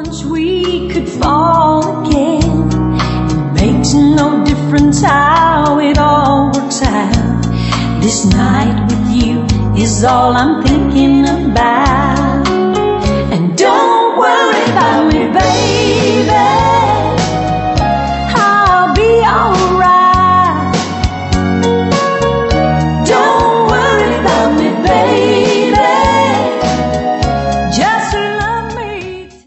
once we could fall again. It makes no difference how it all works out. This night with you is all I'm thinking about. And don't